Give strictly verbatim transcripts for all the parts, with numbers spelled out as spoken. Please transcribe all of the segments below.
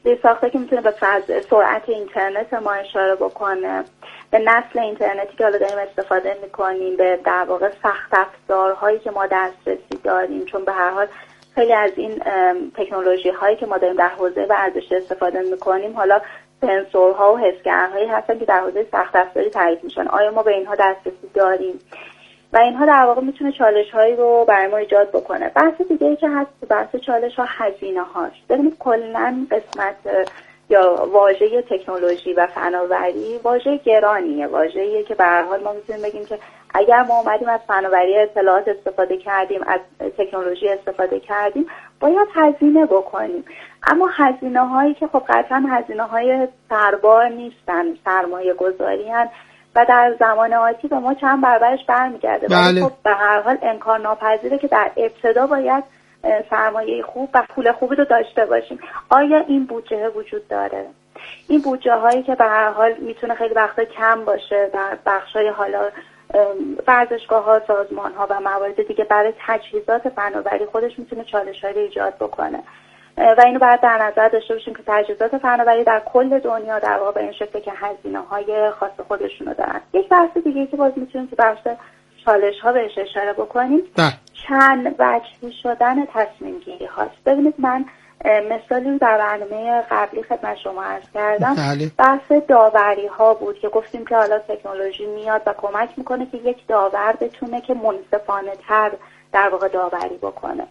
زیرساخت‌هایی که میتونه به فضا سرعت اینترنت ما اشاره بکنه، به نسل اینترنتی که حالا داریم استفاده میکنیم، به در واقع سخت افزارهایی که ما دسترسی داریم، چون به هر حال خیلی از این تکنولوژی هایی که ما داریم در حوزه ورزشی استفاده میکنیم حالا سنسورها و حسگرهایی هستن که در حوزه سخت افزاری تعریف میشن. آیا ما به اینها دسترسی داریم؟ و اینها در واقع میتونه چالش هایی رو برای ما ایجاد بکنه. بحث دیگه ای که هست بحث چالش ها هزینه هاست. ببینید کلا قسمت یا واژه تکنولوژی و فناوری واژه گرانیه، واژه‌ایه که به هر حال ما میتونیم بگیم که اگر ما اومدیم از فناوری اطلاعات استفاده کردیم، از تکنولوژی استفاده کردیم، باید هزینه بکنیم. اما هزینه هایی که خب قطعا هزینه های سربار نیستن، سرمایه گذاری هن و در زمان آتی به ما چند برابرش برمیگرده. بله. خب به هر حال انکار ناپذیره که در ابتدا باید سرمایه خوب و پول خوبی رو داشته باشیم. آیا این بودجه وجود داره؟ این بودجه هایی که به هر حال میتونه خیلی وقتا کم باشه در بخشای حالا ورزشگاه ها، سازمان ها و موارد دیگه، برای تجهیزات فناوری خودش میتونه چالش هایی رو ایجاد بکنه و اینو باید در نظر داشته باشیم که تجهیزات فناوری در کل دنیا در واقع به این شکل که هزینه های خاص خودشونو دارن. یک بحث دیگه که باز میتونیم تو بحث چالش ها بهش اشاره بکنیم ده. چند وجهی شدن تصمیم گیری هاست. ببینید من مثالی در برنامه قبلی خدمت شما عرض کردم، بله. بحث داوری ها بود که گفتیم که حالا تکنولوژی میاد و کمک میکنه که یک داور بتونه که منصفانه تر در واقع داوری بکنه.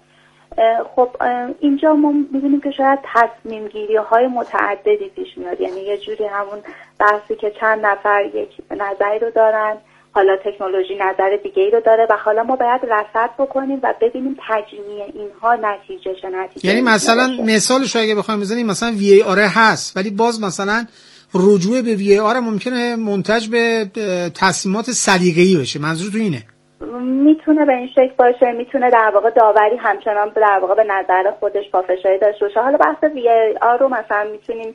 خب اینجا ما می‌بینیم که شاید تصمیم گیری های متعددی پیش میاد، یعنی یه جوری همون بحثی که چند نفر یک نظری رو دارن، حالا تکنولوژی نظر دیگه ای رو داره و حالا ما باید رصد بکنیم و ببینیم تجمیع اینها نتیجه چه نتیجه. یعنی مثلا مثالش رو اگه بخوایم بزنیم، مثلا وی ای آر هست ولی باز مثلا رجوع به وی ای آر ممکنه منتج به تصمیمات سلیقه‌ای بشه. منظور تو اینه؟ میتونه به این شکل باشه، میتونه در واقع داوری همچنان در واقع به نظر خودش پافشاری داشته باشه. حالا بحث وی ای آر رو مثلا میتونیم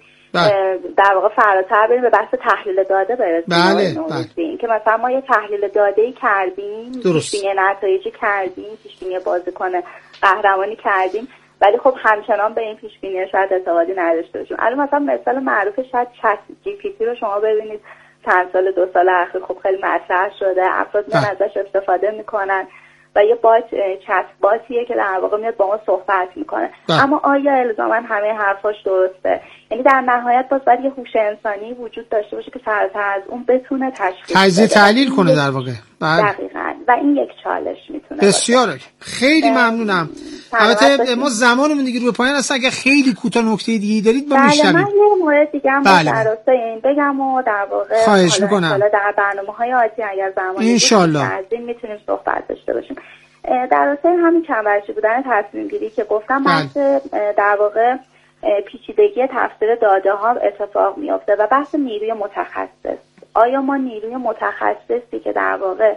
در واقع فراتر بریم به بحث تحلیل داده برسیم. بله بله. که مثلا ما یه تحلیل داده‌ای کردیم، پیش‌بینی نتایجی کردیم، پیش‌بینی بازیکن قهرمانی کردیم، ولی خب همچنان به این پیش‌بینی شاید اعتقادی نداشته باشیم. الان مثلا مثال معروف شاید چت جی پی تی رو شما ببینید، چند سال دو سال اخیر خب خیلی مطرح شده، افراد میان ازش استفاده میکنن و یه بات چت باتیه که در واقع میاد با ما صحبت میکنه. اما آیا الزاما همه حرفاش درسته؟ یعنی در نهایت باز باید یه هوش انسانی وجود داشته باشه که فراتر از اون بتونه تشخیص تجزیه تحلیل کنه در واقع. دقیقاً. و این یک چالش میتونه بسیار باشه. خیلی ممنونم. البته ما زمانمون دیگه روی پایان است. اگه خیلی کوتاه نکته دیگه دارید با میشنویم. من یه مورد دیگه هم بله. در راستای این بگم و در واقع خواهش میکنم در برنامه‌های آتی اگر زمانی ان شاءالله میتونیم صحبت داشته باشیم. در راستای همین چند وجهی بودن تصمیم گیری که گفتم، بحث در واقع پیچیدگی تفسیر داده ها اتفاق میفته و بحث نیروی متخصص. آیا ما نیروی متخصصی که در واقع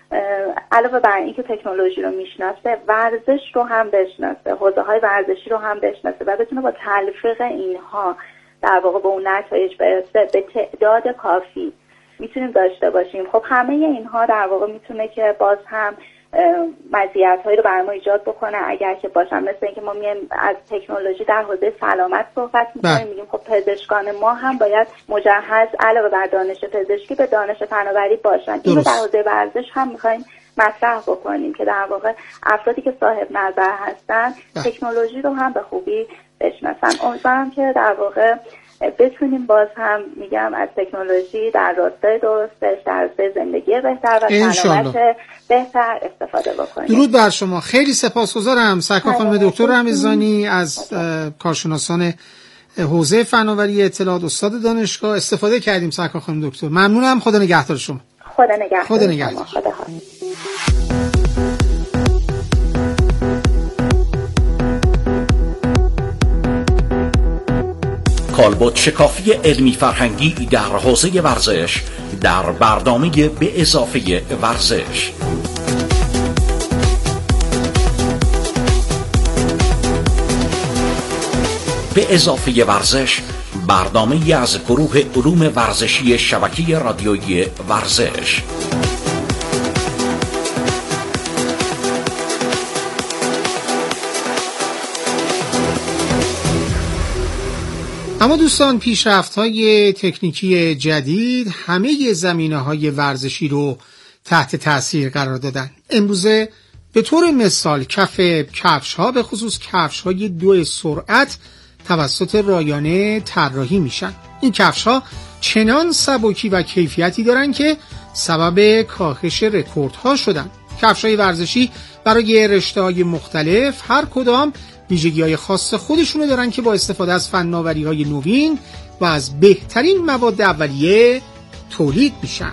علاوه بر اینکه تکنولوژی رو میشناسه، ورزش رو هم بشناسه، حوزه های ورزشی رو هم بشناسه و بتونه با تلفیق اینها در واقع به اون نتایج برسه، به تعداد کافی میتونیم داشته باشیم. خب همه اینها در واقع میتونه که باز هم مزیت‌هایی رو برای ما ایجاد بکنه اگر که باشن. مثل اینکه ما میایم از تکنولوژی در حوزه سلامت صحبت می‌کنیم، میگیم خب پزشکان ما هم باید مجهز علاوه بر دانش پزشکی به دانش فناوری باشن. اینو در حوزه ورزش هم می‌خوایم مطرح بکنیم که در واقع افرادی که صاحب نظر هستن تکنولوژی رو هم به خوبی بشناسن. امیدوارم که در واقع بتونیم باز هم میگم از تکنولوژی در راستای درستش، در راستای زندگی بهتر و سلامت بهتر استفاده بکنیم. درود بر شما. خیلی سپاسگزارم سرکار خانم دکتر رمضانی از کارشناسان حوزه فناوری اطلاعات، استاد دانشگاه. استفاده کردیم سرکار خانم دکتر. ممنونم. خدا نگهدار شما. خدا نگهدار. خدا نگهدار. خدا حافظ. کالبد شکافی علمی فرهنگی در حوزه ورزش در برنامه به اضافه ورزش. به اضافه ورزش برنامه از گروه علوم ورزشی شبکه رادیویی ورزش. اما دوستان، پیشرفت‌های تکنیکی جدید همه زمینه‌های ورزشی رو تحت تأثیر قرار دادن. امروزه به طور مثال کف کفش‌ها، به خصوص کفش‌های دو سرعت، توسط رایانه طراحی میشن. این کفش‌ها چنان سبکی و کیفیتی دارن که سبب کاهش رکوردها شدن. کفش‌های ورزشی برای رشته‌های مختلف هر کدام ویژگی‌های خاص خودشونو دارن که با استفاده از فناوری‌های نوین و از بهترین مواد اولیه تولید میشن.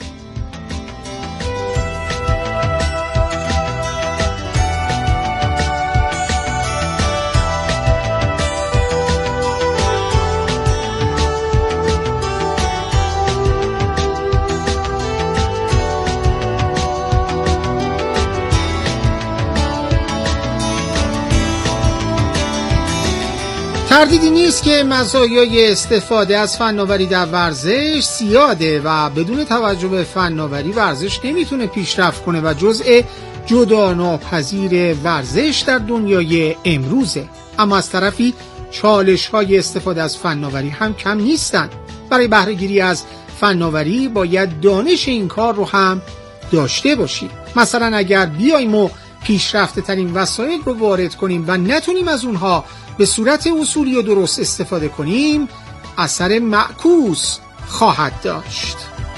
تردیدی نیست که مزایای استفاده از فناوری در ورزش زیاده و بدون توجه به فناوری ورزش نمیتونه پیشرفت کنه و جزء جداناپذیر ورزش در دنیای امروزه. اما از طرفی چالش‌های استفاده از فناوری هم کم نیستن. برای بهره گیری از فناوری باید دانش این کار رو هم داشته باشیم. مثلا اگر بیایم و پیشرفته ترین وسایل رو وارد کنیم و نتونیم از اونها به صورت اصولی و درست استفاده کنیم، اثر معکوس خواهد داشت.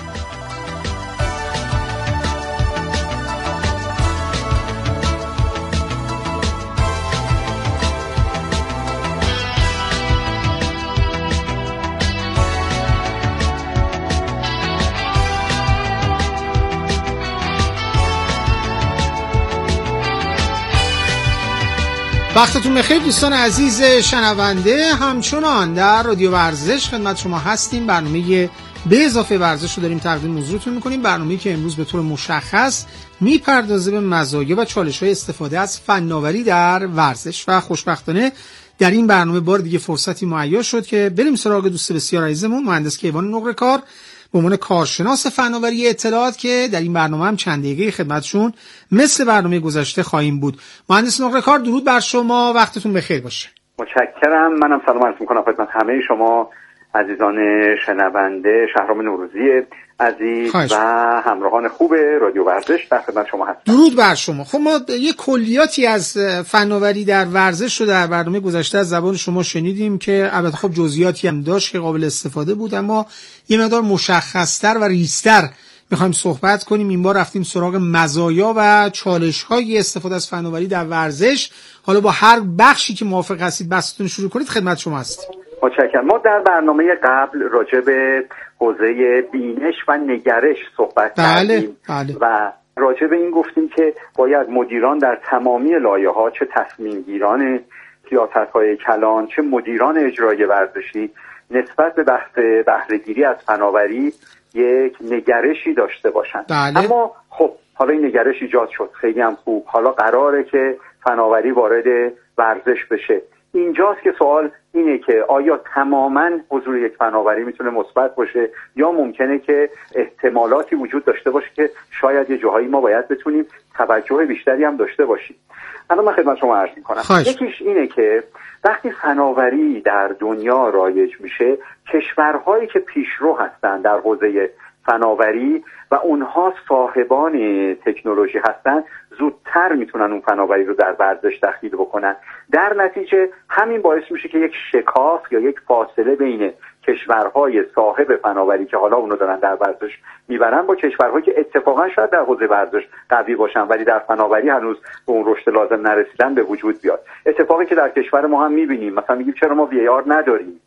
وقتتون بخیر دوستان عزیز شنونده. همچنان در رادیو ورزش خدمت شما هستیم. برنامه به اضافه ورزش رو داریم تقدیم حضورتون میکنیم. برنامه‌ای که امروز به طور مشخص میپردازه به مزایا و چالش‌های استفاده از فناوری در ورزش و خوشبختانه در این برنامه بار دیگه فرصتی مهیا شد که بریم سراغ دوست بسیار عزیزمون مهندس کیوان نقره‌کار به عنوان کارشناس فناوری اطلاعات که در این برنامه هم چند دقیقه خدمتشون مثل برنامه گذشته خواهیم بود. مهندس نقره‌کار درود بر شما، وقتتون بخیر باشه. متشکرم. منم سلام عرض می‌کنم خدمت همه شما عزیزان شنونده. شهرام نوروزی عزیز خواهش. و همراهان خوب رادیو ورزش در خدمت شما هستم. درود بر شما. خب ما یه کلیاتی از فناوری در ورزش رو در برنامه گذشته از زبان شما شنیدیم که البته خب جزئیاتی هم داشت که قابل استفاده بود، اما یه مقدار مشخص‌تر و ریزتر می‌خوایم صحبت کنیم. این بار رفتیم سراغ مزایا و چالش‌های استفاده از فناوری در ورزش. حالا با هر بخشی که موافق هستید بحثتون شروع کنید، خدمت شما هستیم. متشکرم. ما در برنامه قبل راجع به حوزه بینش و نگرش صحبت بله، کردیم بله. و راجع به این گفتیم که باید مدیران در تمامی لایه‌ها، چه تصمیم گیران سیاست‌های کلان چه مدیران اجرایی ورزشی، نسبت به بحث بهره‌گیری از فناوری یک نگرشی داشته باشند. بله. اما خب حالا این نگرش ایجاد شد، خیلی هم خوب. حالا قراره که فناوری وارد ورزش بشه. اینجاست که سوال اینه که آیا تماماً حضور یک فناوری میتونه مثبت باشه یا ممکنه که احتمالاتی وجود داشته باشه که شاید یه جاهایی ما باید بتونیم توجه بیشتری هم داشته باشیم. الان من خدمت شما عرض می‌کنم. یکیش اینه که وقتی فناوری در دنیا رایج میشه، کشورهایی که پیشرو هستن در حوزه فناوری و اونها صاحبان تکنولوژی هستن، زودتر میتونن اون فناوری رو در ورزش تخلیل بکنن. در نتیجه همین باعث میشه که یک شکاف یا یک فاصله بین کشورهای صاحب فناوری که حالا اونو دارن در ورزش میبرن با کشورهایی که اتفاقا شاید در حوزه ورزش قوی باشن ولی در فناوری هنوز به اون رشد لازم نرسیدن به وجود بیاد. اتفاقی که در کشور ما هم میبینیم، مثلا میگیم چرا ما وی ای آر نداریم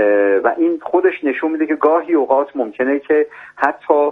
و این خودش نشون میده که گاهی اوقات ممکنه که حتی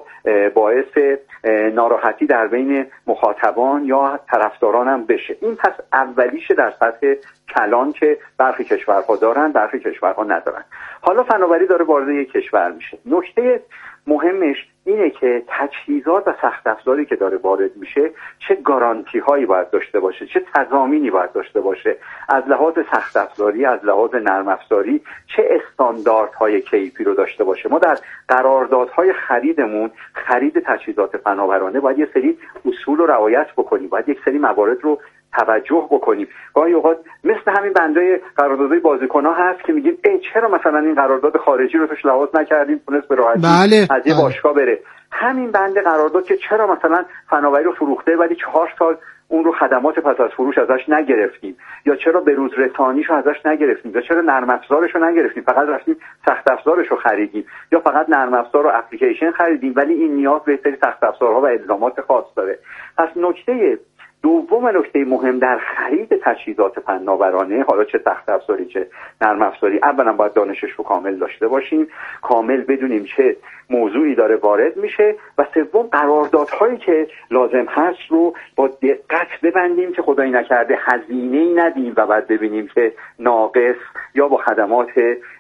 باعث ناراحتی در بین مخاطبان یا طرفداران هم بشه. این پس اولیشه در سطح کلان که برخی کشورها دارن، برخی کشورها ندارن. حالا فناوری داره وارد یک کشور میشه. نکته مهمش اینه که تجهیزات و سخت افزاری که داره وارد میشه چه گارانتی هایی باید داشته باشه، چه تضامینی باید داشته باشه، از لحاظ سخت افزاری، از لحاظ نرم افزاری چه استانداردهای کیفی رو داشته باشه. ما در قراردادهای خریدمون، خرید تجهیزات فناورانه باید یه سری اصول رو رعایت بکنیم، باید یک سری موارد رو توجه بکنیم. گاهی اوقات مثل همین بندای قراردادهای بازیکن‌ها هست که میگیم ای چرا مثلا این قرارداد خارجی رو توش لحاظ نکردیم تونست به راحتی بله. از یه بله. باشگاه بره. همین بند قرارداد که چرا مثلا فناوری رو فروخته ولی چهار سال اون رو خدمات پس از فروش ازش نگرفتیم، یا چرا بروز رسانیشو ازش نگرفتیم، یا چرا نرم افزارشو نگرفتیم فقط رفتیم سخت افزارشو خریدیم، یا فقط نرم افزار و اپلیکیشن خریدیم ولی این نیاز به سری سخت افزارها و الزامات خاص داره. پس نکته دوم، نکته مهم در خرید تجهیزات فناورانه، حالا چه سخت افزاری چه نرم افزاری، اولا باید دانشش رو کامل داشته باشیم، کامل بدونیم چه موضوعی داره وارد میشه، و سوم قراردادهایی که لازم هست رو با دقت ببندیم که خدایی نکرده هزینه‌ای ندیم و بعد ببینیم که ناقص یا با خدمات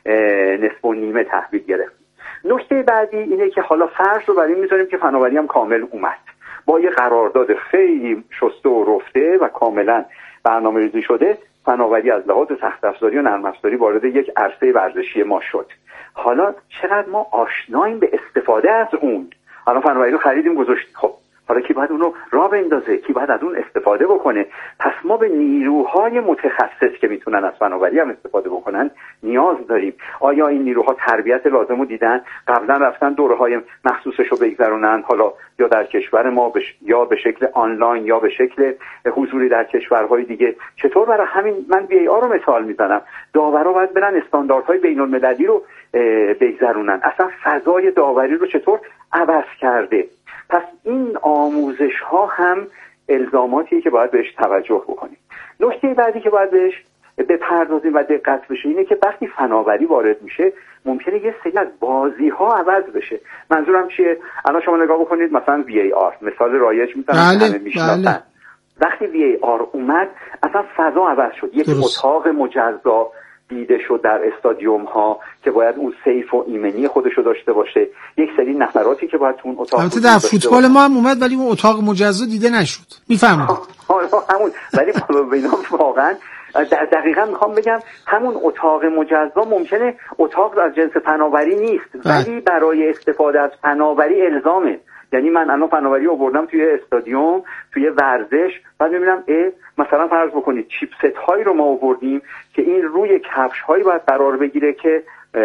نصف و نیمه تحویل گرفتیم. نکته بعدی اینه که حالا فرض رو بر این میذاریم که فناوری هم کامل اومد، با یه قرارداد خیلی شسته و رفته و کاملا برنامه‌ریزی شده، فناوری از لحاظ سخت افزاری و نرم افزاری وارد یک عرصه ورزشی ما شد. حالا چقدر ما آشناییم به استفاده از اون؟ حالا فناوری رو خریدیم گذاشتیم، خب حالا کی باید اون رو راه بندازه، کی باید از اون استفاده بکنه؟ پس ما به نیروهای متخصص که میتونن از فناوری هم استفاده بکنن نیاز داریم. آیا این نیروها تربیت لازم رو دیدن؟ قبلا رفتن دوره‌های مخصوصش رو بگذرونن، حالا یا در کشور ما بش... یا به شکل آنلاین یا به شکل حضوری در کشورهای دیگه؟ چطور برای همین من وی ای آر رو مثال میزنم، داورا باید برن استانداردهای بین‌المللی رو بگذرونن، اصلا فضای داوری رو چطور عوض کرده. پس این آموزش ها هم الزاماتیه که باید بهش توجه بکنیم. نکته بعدی که باید بهش بپردازیم و دقت بشه اینه که وقتی فناوری وارد میشه ممکنه یه سری از بازی ها عوض بشه. منظورم چیه؟ الان شما نگاه بکنید مثلا وی ای آر، مثال رایج میزنم همه میشناسن. وقتی وی ای آر اومد اصلا فضا عوض شد. یک اتاق مجزا دیده شد در استادیوم ها که باید اون سیف و ایمنی خودشو داشته باشه، یک سری نفراتی که باید تو اون اتاق البته در فوتبال باشه. ما هم اومد ولی اون اتاق مجزا دیده نشد. میفهمید؟ حالا همون ولی اینا واقعا دقیقاً میخوام بگم همون اتاق مجزا ممکنه اتاق از جنس فناوری نیست ولی برای استفاده از فناوری الزامه. یعنی من الان فناوری آوردم توی استادیوم، توی ورزش، بعد میبینم اه مثلا فرض بکنید چیپست هایی رو ما آوردیم که این روی کفش هایی باید قرار بگیره که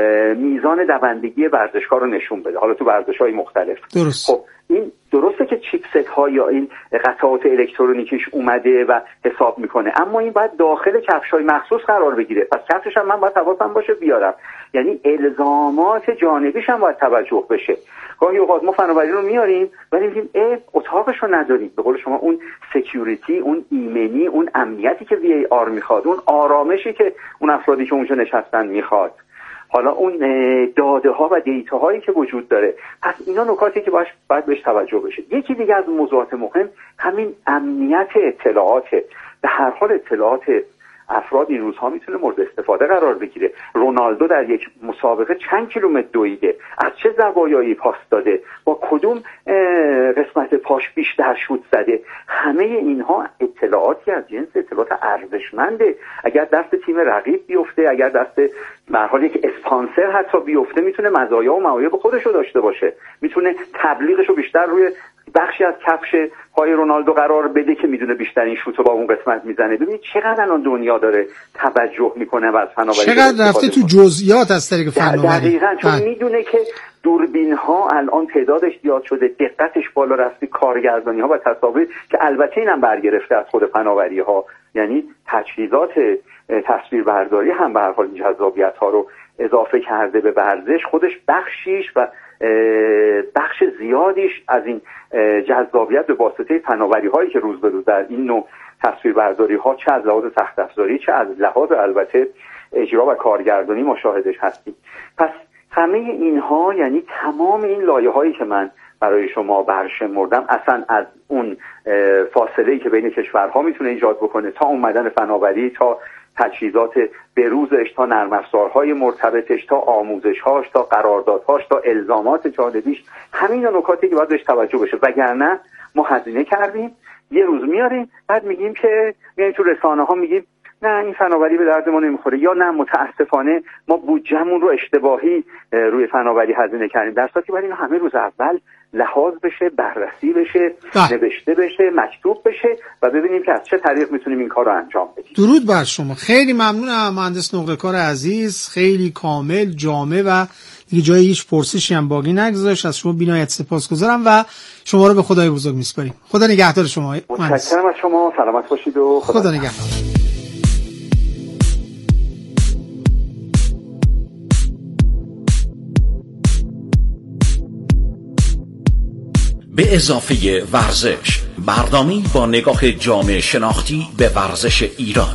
میزان دوندگی ورزشکار رو نشون بده، حالا تو ورزش‌های مختلف. درست. خب این درسته که چیپست ها یا این قطعات الکترونیکیش اومده و حساب میکنه، اما این باید داخل کفش‌های مخصوص قرار بگیره، پس کفشش هم من باید حواسم باشه بیارم. یعنی الزامات جانبیش هم باید توجه بشه. گاهی اوقات ما فناوری رو میاریم ولی میگیم اه اتاقش رو نداریم. به قول شما اون سکیوریتی، اون ایمنی، اون امنیتی که وی ای آر میخواد، اون آرامشی که اون افرادی که اونجا نشستن میخواد، حالا اون داده ها و دیتا هایی که وجود داره، پس اینا نکاتی که باش باید بهش توجه بشه. یکی دیگه از موضوعات مهم همین امنیت اطلاعات. به هر حال اطلاعات افراد این روزها میتونه مورد استفاده قرار بگیره. رونالدو در یک مسابقه چند کیلومتر دویده، از چه زوایایی پاس داده، با کدوم قسمت پاش بیشتر شوت زده، همه اینها اطلاعاتی از جنس اطلاعات ارزشمنده. اگر دست تیم رقیب بیفته، اگر دست به هر حال یک اسپانسر حتی بیفته، میتونه مزایا و معایب خودش رو داشته باشه، میتونه تبلیغش رو بیشتر روی بخشی از کفش پای رونالدو قرار بده که میدونه بیشترین شوتو با اون قسمت میزنه. ببینید چقدر الان دنیا داره توجه میکنه و از فناوری چقدر رفته تو جزئیات از طریق فناوری. دقیقاً چون میدونه که دوربین ها الان تعدادش زیاد شده، دقتش بالا رفته، کارگردانی ها و تصاویر که البته اینم برگرفته از خود فناوری ها، یعنی تجهیزات تصویربرداری هم به هر حال جذابیت ها رو اضافه کرده به ورزش. خودش بخشیش و بخش زیادیش از این جذابیت به واسطه فناوری هایی که روز به روز در این نوع تصویربرداری ها چه از لحاظ سخت افزاری چه از لحاظ البته اجرا و کارگردانی مشاهدش هستیم. پس همه اینها، یعنی تمام این لایه هایی که من برای شما برشمردم، اصلا از اون فاصله‌ای که بین کشورها میتونه ایجاد بکنه تا اومدن فناوری، تا تجهیزات بروزش، تا نرم افزارهای مرتبطش، تا آموزش‌هاش، تا قراردادهاش، تا الزامات جانبیش، همین نکاتی که باید بهش توجه بشه. وگرنه ما هزینه کردیم، یه روز میاریم بعد میگیم که میایم تو رسانه‌ها میگیم نه این فناوری به درد ما نمیخوره، یا نه متاسفانه ما بودجهمون رو اشتباهی روی فناوری هزینه کردیم، در صورتی باید اینو همه روز اول لحاظ بشه، بررسی بشه، ده. نوشته بشه، مکتوب بشه و ببینیم که از چه طریق میتونیم این کار رو انجام بدیم. درود بر شما، خیلی ممنونم مهندس نقره‌کار عزیز، خیلی کامل، جامع و دیگه جای هیچ پرسشی هم باقی نگذاشت. از شما بی‌نهایت سپاسگزارم و شما رو به خدای بزرگ میسپاریم. خدا نگهدار شما. متشکرم از شما، سلامت باشید و خدا, خدا نگهدار. به اضافه ورزش، برنامه‌ای با نگاه جامع شناختی به ورزش ایران.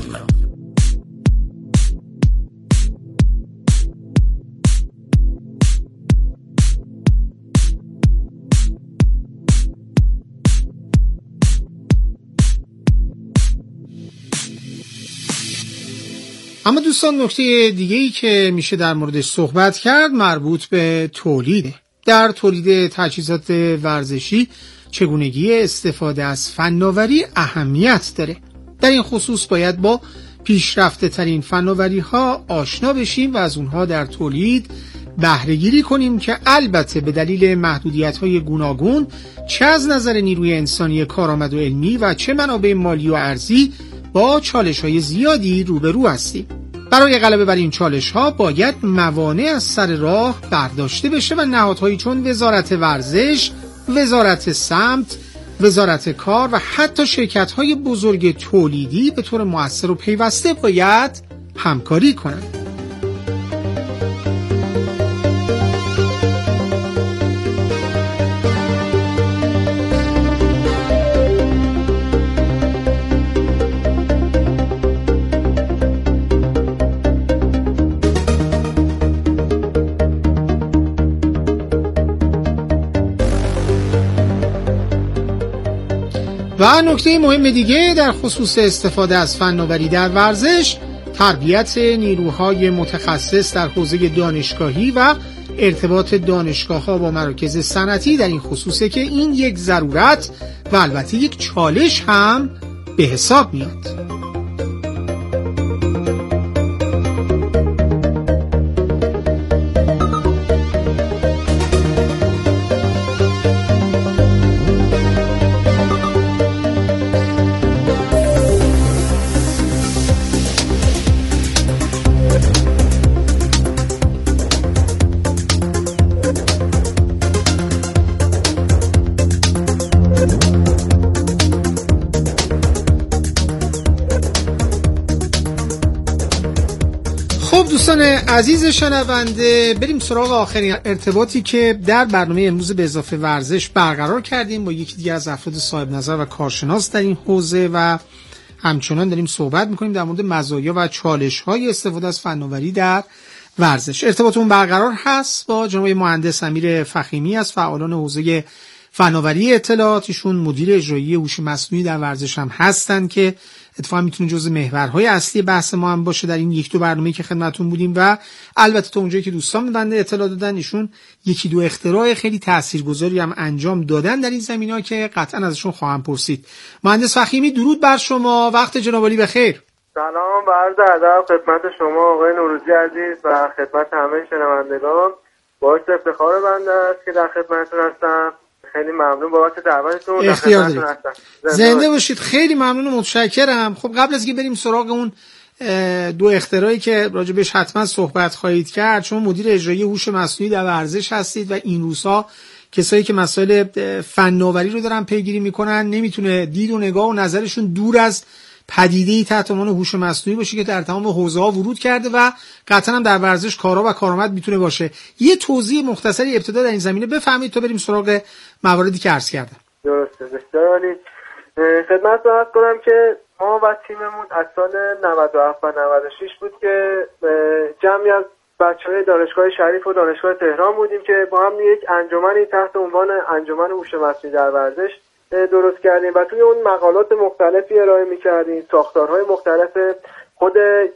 اما دوستان نکته دیگه‌ای که میشه در موردش صحبت کرد مربوط به تولیده. در تولید تجهیزات ورزشی چگونگی استفاده از فناوری اهمیت داره. در این خصوص باید با پیشرفته ترین فناوری ها آشنا بشیم و از اونها در تولید بهره گیری کنیم که البته به دلیل محدودیت های گوناگون چه از نظر نیروی انسانی کارآمد و علمی و چه منابع مالی و ارزی با چالش های زیادی روبرو هستیم. برای غلبه بر این چالش ها باید موانع از سر راه برداشته بشه و نهادهایی چون وزارت ورزش، وزارت سمت، وزارت کار و حتی شرکت های بزرگ تولیدی به طور مؤثر و پیوسته باید همکاری کنند. و نکته مهم دیگه در خصوص استفاده از فناوری در ورزش، تربیت نیروهای متخصص در حوزه دانشگاهی و ارتباط دانشگاه‌ها با مراکز صنعتی در این خصوصه که این یک ضرورت و البته یک چالش هم به حساب میاد. دوستان عزیز شنونده، بریم سراغ آخرین ارتباطی که در برنامه امروز به اضافه ورزش برقرار کردیم با یکی دیگر از افراد صاحب نظر و کارشناس در این حوزه و همچنان داریم صحبت میکنیم در مورد مزایا و چالش‌های استفاده از فناوری در ورزش. ارتباطمون برقرار هست با جناب مهندس امیر فخیمی از فعالان حوزه فناوری اطلاعات. ایشون مدیر اجرایی هوش مصنوعی در ورزش هم هستن که اتفاقا میتونه جزء محورهای اصلی بحث ما هم باشه در این یک دو برنامه‌ای که خدمتتون بودیم. و البته تا اونجایی که دوستان به بنده اطلاع دادن ایشون یکی دو اختراع خیلی تاثیرگذاری هم انجام دادن در این زمینه‌ها که قطعا ازشون خواهم پرسید. مهندس فخیمی درود بر شما، وقت جناب عالی بخیر. سلام و عرض ادب خدمت شما آقای نوروزی عزیز و خدمت همه شنوندگان. باعث افتخار بنده است که در خدمتتون هستم. خیلی ممنون بابت دعوتتون. اختیار دارید. زنده باشید. خیلی ممنون و متشکرم. خب قبل از اینکه بریم سراغ اون دو اختراعی که راجبش حتما صحبت خواهید کرد، شما مدیر اجرایی هوش مصنوعی در ورزش هستید و این روزها کسایی که مسائل فناوری رو دارن پیگیری میکنن نمیتونه دید و نگاه و نظرشون دور از پدیده‌ای تحت عنوان هوش مصنوعی باشه که در تمام حوزه‌ها ورود کرده و قطعاً هم در ورزش کارا و کارآمد میتونه باشه. یه توضیح مختصری ابتدا در این زمینه بفهمید تا بریم سراغ مواردی که عرض کردم. درسته. بسیار عالی. خدمتتون عرض کنم که ما و تیممون از سال نود و هفت و نود و شش بود که جمعی از بچه‌های دانشگاه شریف و دانشگاه تهران بودیم که با هم یک انجمنی تحت عنوان انجمن هوش مصنوعی در ورزش درست کردیم و توی اون مقالات مختلفی ارائه می‌کردیم، ساختارهای مختلف خود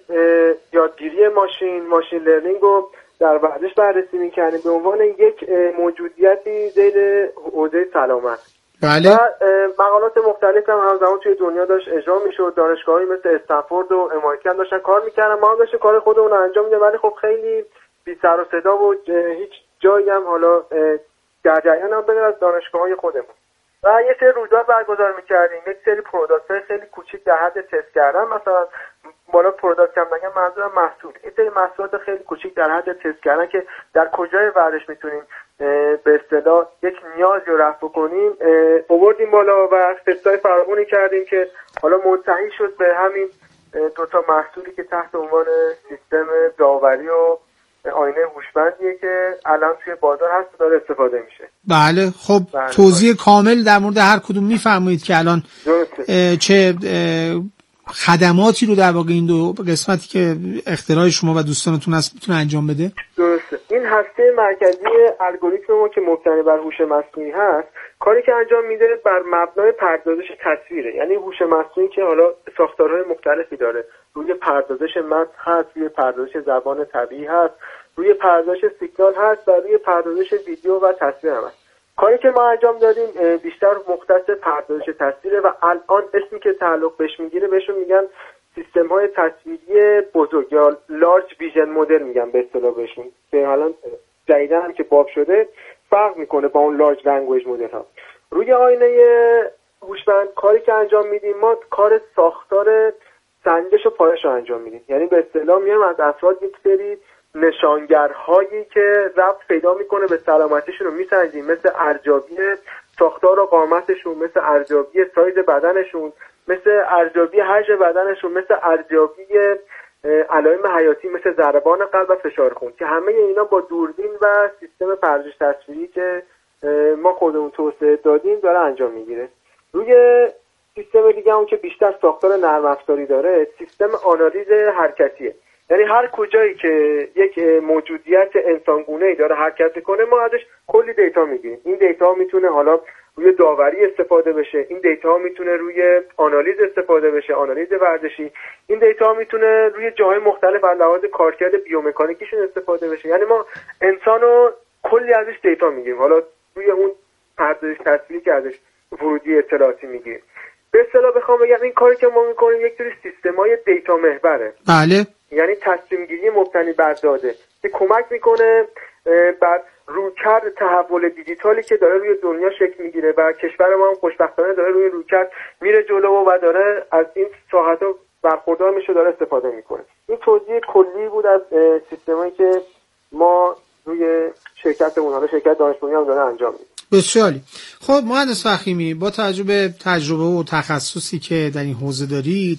یادگیری ماشین، ماشین لرنینگ رو در ورزش بررسی می‌کردیم به عنوان یک موجودیتی زیر حوزه سلامت. بله. و مقالات مختلف هم همزمان توی دنیا داشت اجرا میشد. دانشگاهی مثل استنفورد و ام آی تی هم داشتن کار میکردن، ما هم داشتیم کار خودمون رو انجام میدیم، ولی خب خیلی بی سر و صدا و هیچ جایی هم حالا در جریان هم بغیر از دانشگاه‌های خودمون. و یه سری رویداد برگزار می‌کردیم، یک سری پروداکت‌های خیلی کوچیک در حد تست کردن، مثلا بالا پروداکت هم بگم منظورم محصول، یه سری محصولات خیلی کوچیک در حد تست کردن که در کجای ورزش میتونیم به اصطلاح یک نیازی رو رفع کنیم آوردیم بالا و تست‌های فراوانی کردیم که حالا منتهی شد به همین دو تا محصولی که تحت عنوان سیستم داوری و آینه هوشمندیه که الان توی بازار هست و داره استفاده میشه. بله خب بله. توضیح کامل در مورد هر کدوم میفرمایید که الان چه خدماتی رو در واقع این دو قسمتی که اختراع شما و دوستانتون هست میتونه انجام بده؟ درسته. این هسته مرکزی الگوریتم ما که مبتنی بر هوش مصنوعی هست، کاری که انجام میده بر مبنای پردازش تصویره. یعنی هوش مصنوعی که حالا ساختارهای مختلفی داره، روی پردازش متن هست، روی پردازش زبان طبیعی هست، روی پردازش سیگنال هست و روی پردازش ویدیو و تصویر هم هست. کاری که ما انجام دادیم بیشتر مختص پردازش تصویره و الان اسمی که تعلق بهش میگیره بهشون میگن سیستم های تصویری بزرگ یا لارج ویژن مدل میگن به اصطلاح بهشون، که الان جدیدن هم که باب شده فرق میکنه با اون لارج لنگویج مدل ها. روی آینه هوشمند کاری که انجام میدیم ما کار ساختار سنجش و پایش رو انجام میدیم. یعنی به اصطلاح میایم از افراد یک سری نشانگرهایی که ربط پیدا میکنه به سلامتیشون رو میسنجیم، مثل ارزیابی ساختار و قامتشون، مثل ارزیابی سایز بدنشون، مثل ارزیابی حجم بدنشون، مثل ارزیابی علائم حیاتی مثل ضربان قلب و فشار خون، که همه اینا با دوربین و سیستم پردازش تصویری که ما خودمون توسعه دادیم داره انجام میگیره. روی سیستم دیگه اون که بیشتر ساختار نرم افزاری داره، سیستم آنالیز حرکتیه. یعنی هر کجایی که یک موجودیت انسانگونه‌ای داره حرکت کنه ما ازش کلی دیتا میگیریم. این دیتا میتونه حالا روی داوری استفاده بشه، این دیتا میتونه روی آنالیز استفاده بشه، آنالیز ورزشی، این دیتا میتونه روی جاهای مختلف از لحاظ کارکرد بیومکانیکیشون استفاده بشه. یعنی ما انسانو کلی ازش دیتا میگیریم، حالا روی اون پردازش تصویری که ازش ورودی اطلاعاتی میگیریم. به اصطلاح بخوام بگم این کاری که ما میکنیم یک جوری سیستمای دیتا محوره. بله. یعنی تصمیم گیری مبتنی بر داده که کمک میکنه بر رویکرد تحول دیجیتالی که داره روی دنیا شکل میگیره و کشور ما هم خوشبختانه داره روی رویکرد میره جلو و داره از این ساحت‌ها برخوردار میشه، داره استفاده میکنه. این توضیح کلی بود از سیستمایی که ما روی شرکتمون، حالا شرکت دانش بنیان هم داره انجام میده. بسیاری. خب مهندس فخیمی، با تجربه تجربه و تخصصی که در این حوزه دارید،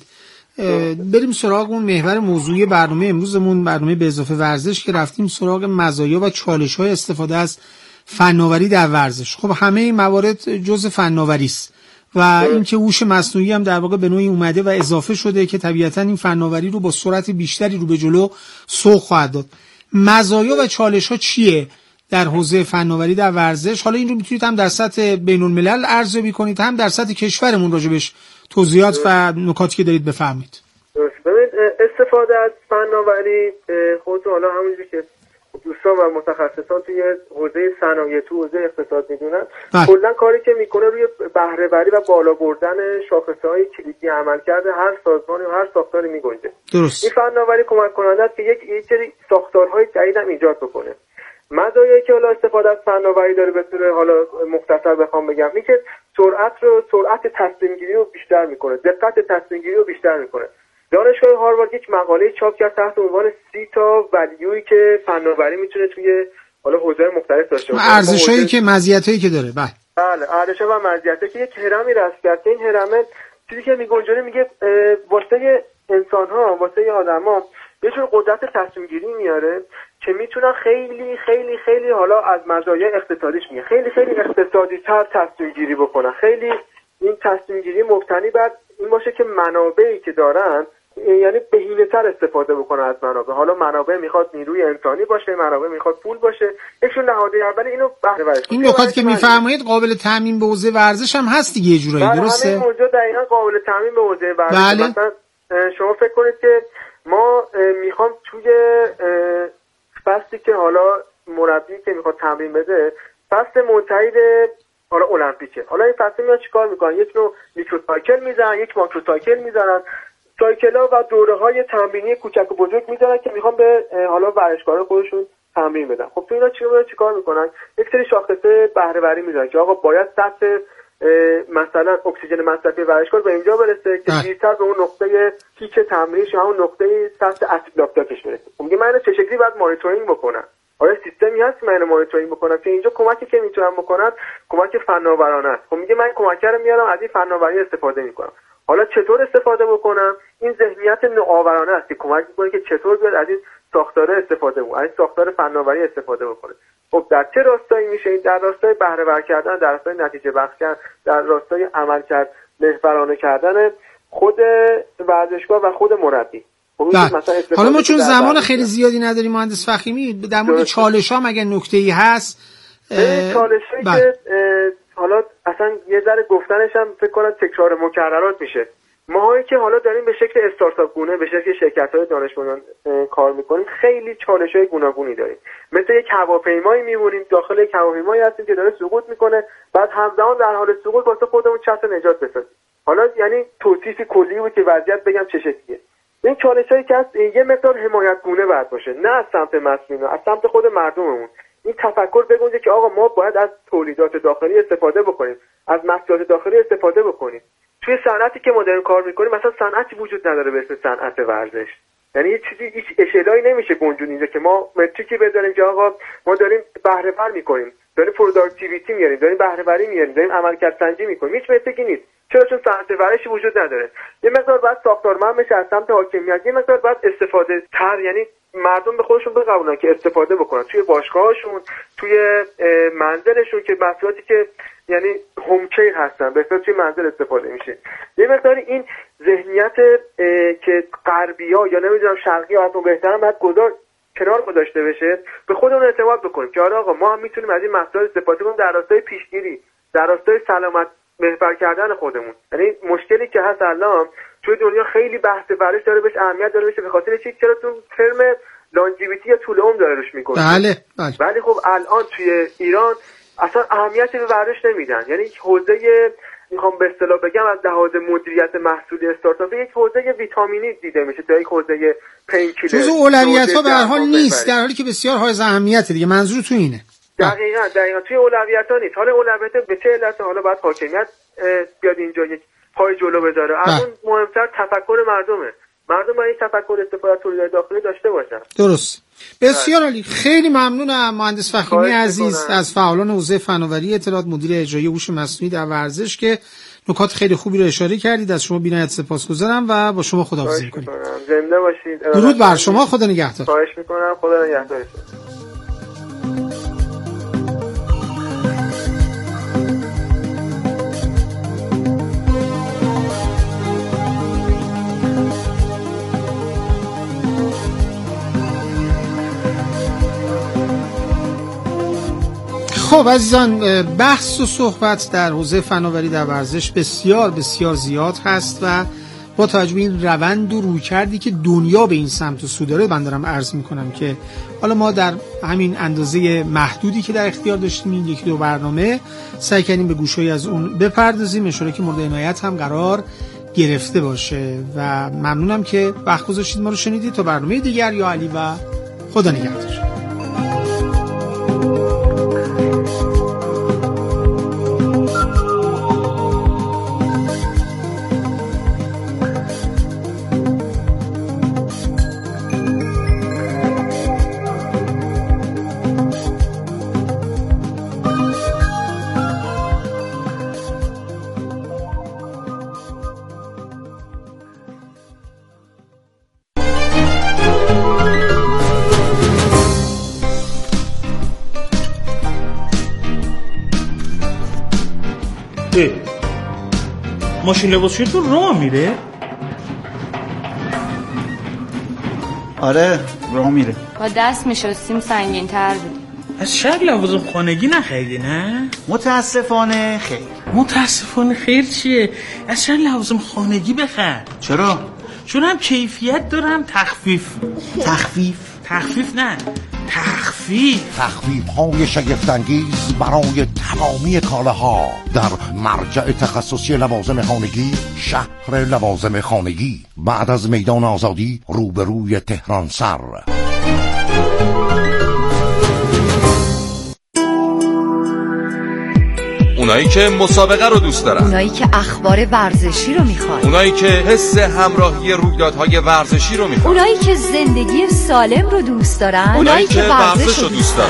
بریم سراغ اون محور موضوعی برنامه امروزمون، برنامه به اضافه ورزش، که رفتیم سراغ مزایا و چالش‌های استفاده از فناوری در ورزش. خب همه این موارد جزء فناوری است و اینکه هوش مصنوعی هم در واقع به نوعی اومده و اضافه شده که طبیعتاً این فناوری رو با سرعت بیشتری رو به جلو سوق خواهد داد. مزایا و چالش‌ها چیه در حوزه فناوری در ورزش؟ حالا این رو میتونید هم در سطح بین‌الملل ارزیابی کنید، هم در سطح کشورمون راجبش توضیحات و نکاتی که دارید بفرمایید. ببینید استفاده از فناوری خودتون حالا همونجوری که دوستان و متخصصان توی حوزه صنایع، تو حوزه اقتصاد میدونن، کلا کاری که میکنه روی بهره وری و بالا بردن شاخصه‌های کلیدی عملکرد هر سازمانی و هر ساختاری میگنجه. درست. این فناوری کمک کننده است که یک یک سری ساختارهای جدید هم ایجاد بکنه. مزایایی که حالا استفاده از فناوری داره به طور حالا مختصر بخوام بگم این که سرعت رو سرعت تصمیم گیری رو بیشتر میکنه، دقت تصمیم گیری رو بیشتر میکنه. دانشگاه هاروارد یک مقاله چاپ کرد تحت عنوان سی تا ولیویی که فناوری میتونه توی حالا حوزه‌های مختلف داشته باشه، ارزشایی حوزه... که مزیتایی که داره. بله بله ارزش‌ها و مزیتایی که یک هرمی رسم کرد. این هرم چیزی که میگنجونه میگه واسه انسان‌ها، واسه آدم‌ها یه جور قدرت تصمیم گیری میاره که میتونن خیلی خیلی خیلی حالا از مزایای اقتصادیش میگه خیلی خیلی اقتصادی تر تصمیم گیری بکنن. خیلی این تصمیم گیری مبتنی بر این باشه که منابعی که دارن یعنی بهینه تر استفاده بکنن از منابع. حالا منابع میخواد نیروی انسانی باشه، منابع میخواد پول باشه، یکشون نهاده اول اینو بهره وری. این نکاتی که میفرمایید قابل تعمیم به حوزه ورزش هم هست دیگه، یه جورایی درسته؟ همین موضوع دقیقاً قابل تعمیم به حوزه ورزش. بله. مثلا شما فکر کنید که ما میخوام توی فصلی که حالا مربی که میخواد تمرین بده، فصل منتهی حالا المپیکه. حالا این فصل میاد چیکار میکنن؟ یک نوع میکرو سایکل میزنن، یک ماکرو سایکل میزنن، سایکل‌ها و دوره‌های تمرینی کوچک و بزرگ میذارن که میخوان به حالا ورزشکارا خودشون تمرین بدن. خب تو اینا چیکار چیکار میکنن؟ یک سری شاخصه بهره وری میذارن که آقا باید سطح مثلا اکسیژن مصرفی ورزشکار به اینجا برسه که بیشتر به اون نقطه پیک تمرینش، همون نقطه سطح اسید لاکتاتش برسه. میگه من چه شکلی باید مانیتورینگ بکنم؟ آیا سیستمی هست من مانیتورینگ بکنم که اینجا کمکی که میتونم بکنم کمک فناورانه است. خب میگه من کمک رو میارم از این فناوری استفاده میکنم. حالا چطور استفاده بکنم؟ این ذهنیت نوآورانه است که کمک میکنه که چطور بیاد از این ساختار استفاده بکنه، از این ساختار فناوری استفاده بکنه. خب در چه راستایی میشه این؟ در راستای بهره ور کردن، در راستای نتیجه بخش کردن، در راستای عملکرد محورانه کردن خود ورزشکار و خود مربی. حالا ما چون زمان خیلی زیادی نداریم مهندس فخیمی، در مورد چالش‌ها مگه نکته‌ای هست؟ چالشی که حالا اصلا یه ذره گفتنش هم فکر کنم تکرار مکررات میشه. ماهایی که حالا داریم به شکل استارتاپ گونه، به شکل شرکت‌های دانشمندان کار میکنیم، خیلی چالش‌های گوناگونی داریم. مثل یک هواپیمایی میمونیم، داخل یک هواپیمایی هستیم که داره سقوط میکنه، بعد همزمان در حال سقوط واسه خودمون چتر نجات بسازیم. حالا یعنی توصیف کلی بود که وضعیت بگم چه شکلیه. این چالشایی که هست یه مقدار حمایت گونه باید باشه، نه از سمت مسئولین، از سمت خود مردممون. این تفکر بگنجه که آقا ما باید از تولیدات داخلی استفاده بکنیم، از محصولات داخلی استفاده بکنیم. توی صنعتی که ما داریم کار میکنیم مثلا صنعتی وجود نداره به اسم صنعت ورزش. یعنی هیچ چیزی هیچ اشلایی نمیشه گنجون اینجا که ما متریکی بذاریم که آقا ما داریم بهره ور میکنیم، داریم پروداکتیویتی میاریم، داریم بهره وری میاریم، داریم عملکرد سنجی میکنیم. هیچ متریکی نیست. چرا؟ چون صنعت ورزشی وجود نداره. یه مقدار باید ساختارمند بشه از سمت حاکمیت، یه مقدار باید استفاده تر، یعنی مردم به خودشون بقبولن که استفاده بکنن توی باشگاهاشون، توی منزلشون، که محصولاتی که یعنی هوم کیر هستن بهتر توی منزل استفاده میشه. یه مقدار این ذهنیت که غربی‌ها یا نمیدونم شرقی‌ها حتی بهترم باید گذار کنار گذاشته بشه، به خودمون اعتماد بکنیم که آره آقا ما هم میتونیم از این محصولات استفاده کنیم در راستای پیشگیری، در راستای سلامت محور کردن خودمون. یعنی مشکلی که هست الان توی دنیا خیلی بحث ورزش داره بهش اهمیت داره بشه، به خاطر چی؟ چرا تو ترم لانجیویتی یا طول عمر داره روش میکنه. بله بله. ولی خب الان توی ایران اصلا اهمیتی به ورزش نمیدن. یعنی حوزه میخوام به اصطلاح بگم از لحاظ مدیریت محصولی استارتاپ یک حوزه ویتامینی دیده میشه تا یک حوزه پینکیلر. جزء اولویت‌ها به هر حال نیست، در حالی که بسیار های اهمیته دیگه. منظور تو اینه. دقیقاً دقیقاً توی اولویت‌ها نیست. حالا اولویت به چه علت؟ حالا باید حاکمیت بیاد اینجا یک پای جلو بذاره. از اون مهمتر تفکر مردمه. مردم باید تفکر استفاده از تولیدات داخلی داشته باشن. درست. بسیار عالی. خیلی ممنونم مهندس فخیمی عزیز از فعالان حوزه فناوری اطلاعات، مدیر اجرایی هوش مصنوعی در ورزش، که نکات خیلی خوبی رو اشاره کردید. از شما بی‌نهایت سپاسگزارم و با شما خداحافظی می‌کنیم. زنده باشید. درود بر شما. خدا نگهدار. خواهش می‌کنم. خدا نگهدارتون. خب عزیزان، بحث و صحبت در حوزه فناوری در ورزش بسیار بسیار زیاد هست و با توجه به این روند و رویکردی که دنیا به این سمت و سو داره، من دارم عرض میکنم که حالا ما در همین اندازه محدودی که در اختیار داشتیم این یکی دو برنامه سعی کردیم به گوشه‌ای از اون بپردازیم، انشالله که مورد عنایت هم قرار گرفته باشه و ممنونم که وقت گذاشتید ما رو شنیدید. تا برنامه دیگر، یا علی و خدا نگهدار. ماشین لباسشویی تو راه میره؟ آره راه میره. با دست میشستیم سنگین تر بود. از شهر لوازم خانگی نخریدی نه؟ متاسفانه خیر. متاسفانه خیر چیه؟ از شهر لوازم خانگی بخر. چرا؟ چون هم کیفیت دارم تخفیف. تخفیف؟ تخفیف نه، تخفیف تخفیف های شگفت‌انگیز برای تمامی کالاها در مرجع تخصصی لوازم خانگی، شهر لوازم خانگی، بعد از میدان آزادی روبروی تهران سر. اونایی که مسابقه رو دوست دارن، اونایی که اخبار ورزشی رو میخوان، اونایی که حس همراهی رویدادهای ورزشی رو میخوان، اونایی که زندگی سالم رو دوست دارن، اونایی که ورزش رو دوست دارن.